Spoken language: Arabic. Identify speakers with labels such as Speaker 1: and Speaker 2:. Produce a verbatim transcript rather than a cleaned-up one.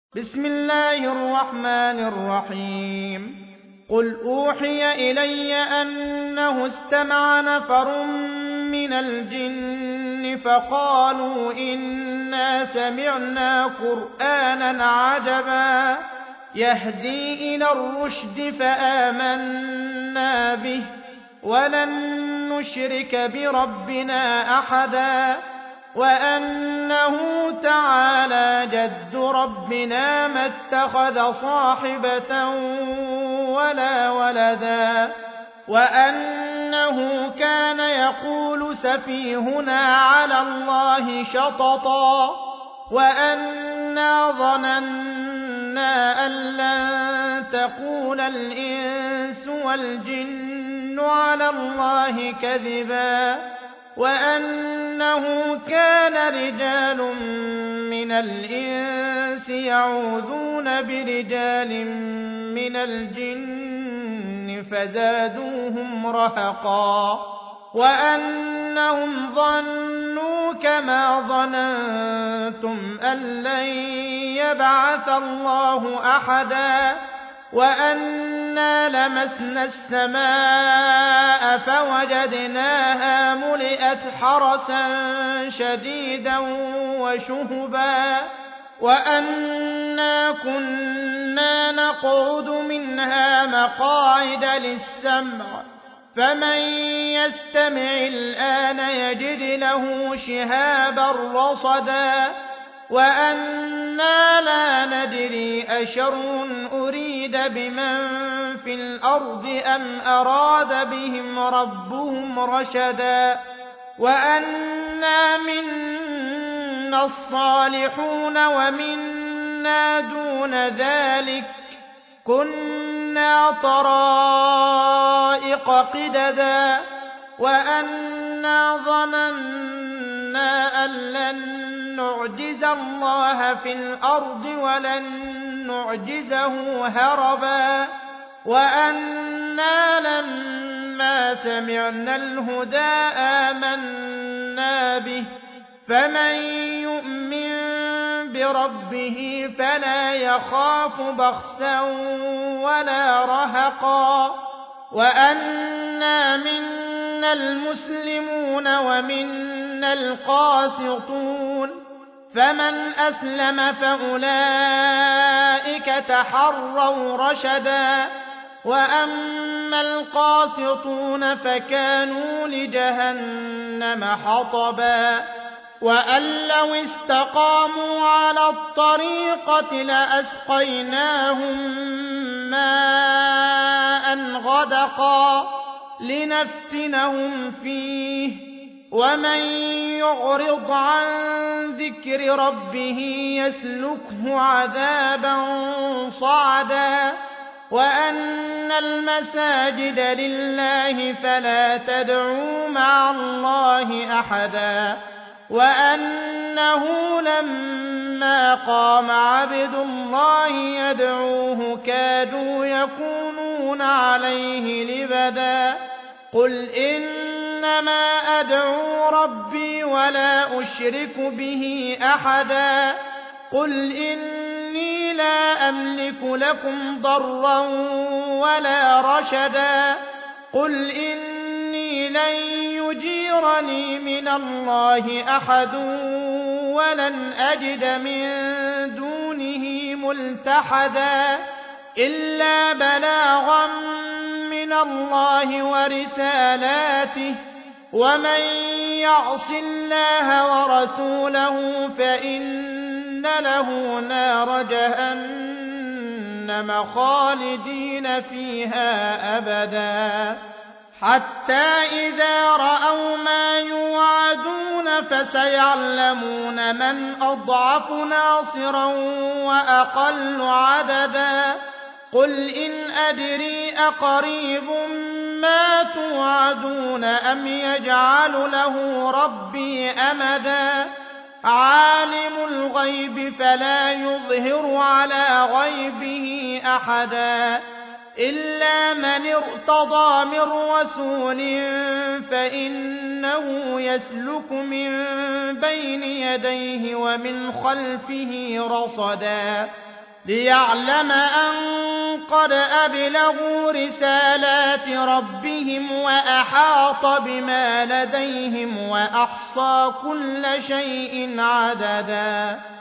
Speaker 1: بسم الله الرحمن الرحيم قل أوحي إلي أنه استمع نفر من الجن فقالوا إنا سمعنا قرآنا عجبا يهدي إلى الرشد فآمنا به ولن نشرك بربنا أحدا وأنه تعالى جد ربنا ما اتخذ صاحبة ولا ولدا وأنه كان يقول سفيهنا على الله شططا وأنا ظننا أن لن تقول الإنس والجن على الله كذبا وأنه كان رجال من الإنس يعوذون برجال من الجن فزادوهم رهقا وأنهم ظنوا كما ظننتم أن لن يبعث الله أحدا وأنا لمسنا السماء فوجدناها ملئت حرسا شديدا وشهبا وأنا كنا نقعد منها مقاعد للسمع فمن يستمع الآن يجد له شهابا رصدا وأنا لا ندري أشر أريد بمن في الأرض أم أراد بهم ربهم رشدا وأنا منا الصالحون ومنا دون ذلك كنا طرائق قددا وأنا ظننا أن لن نعجز الله في الأرض ولن نعجزه هربا وأنا لما سمعنا الهدى آمنا به فمن يؤمن بربه فلا يخاف بخسا ولا رهقا وأنا منا المسلمون ومنا القاسطون فمن أسلم فأولئك تحروا رشدا وأما القاسطون فكانوا لجهنم حطبا وأن لو استقاموا على الطريقة لأسقيناهم ماء غدقا لنفتنهم فيه ومن يعرض عن ذكر ربه يسلكه عذابا صعدا وأن المساجد لله فلا تدعوا مع الله أحدا وأنه لما قام عبد الله يدعوه كادوا يكونون عليه لبدا قل إنما أدعو ربي ولا أشرك به أحدا قل إني لا أملك لكم ضرا ولا رشدا قل إني لن يجيرني من الله أحد ولن أجد من دونه ملتحدا إلا بلاغا من الله ورسالاته ومن يعص الله ورسوله فإن له نار جهنم خالدين فيها أبدا حتى إذا رأوا ما يوعدون فسيعلمون من أضعف ناصرا وأقل عددا قل إن أدري أقريب ما توعدون أم يجعل له ربي أمدا عالم الغيب فلا يظهر على غيبه أحدا إلا من ارتضى من رسول فإنه يسلك من بين يديه ومن خلفه رصدا ليعلم أن قد أبلغوا رسالات ربهم وأحاط بما لديهم وأحصى كل شيء عددا